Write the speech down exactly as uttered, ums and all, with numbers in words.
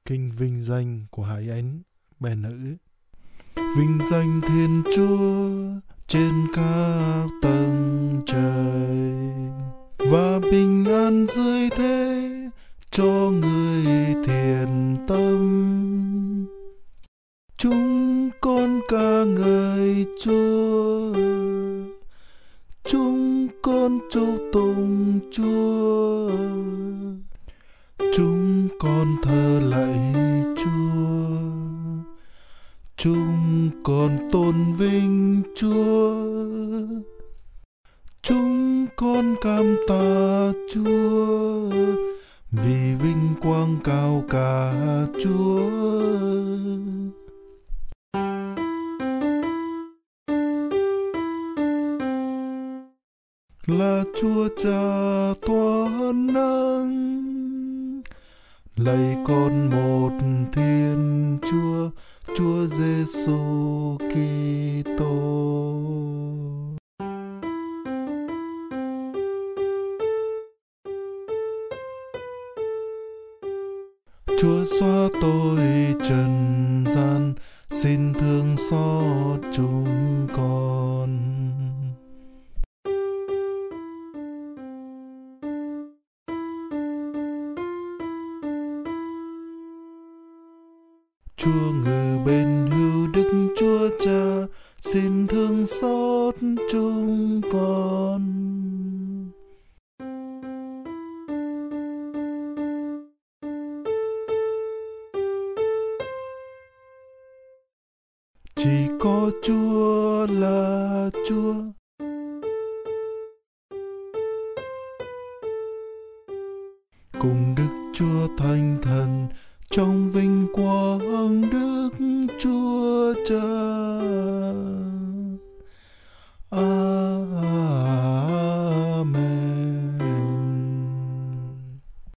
Kinh vinh danh của Hải Ánh, bài nữ. Vinh danh Thiên Chúa trên các tầng trời, và bình an dưới thế cho người thiện tâm. Chúng con ca ngợi Chúa, chúng con chúc tụng Chúa, chúng con thờ lạy Chúa, chúng con tôn vinh Chúa, chúng con cảm tạ Chúa vì vinh quang cao cả Chúa. Là Chúa Cha toàn năng, lạy con một Thiên Chúa, Chúa Giêsu Kitô. Chúa xóa tội trần gian, xin thương xót chúng con. Chúa ngự bên hữu Đức Chúa Cha, xin thương xót chúng con. Chỉ có Chúa là Chúa, cùng Đức Chúa Thánh Thần trong vinh quang Đức Chúa Cha.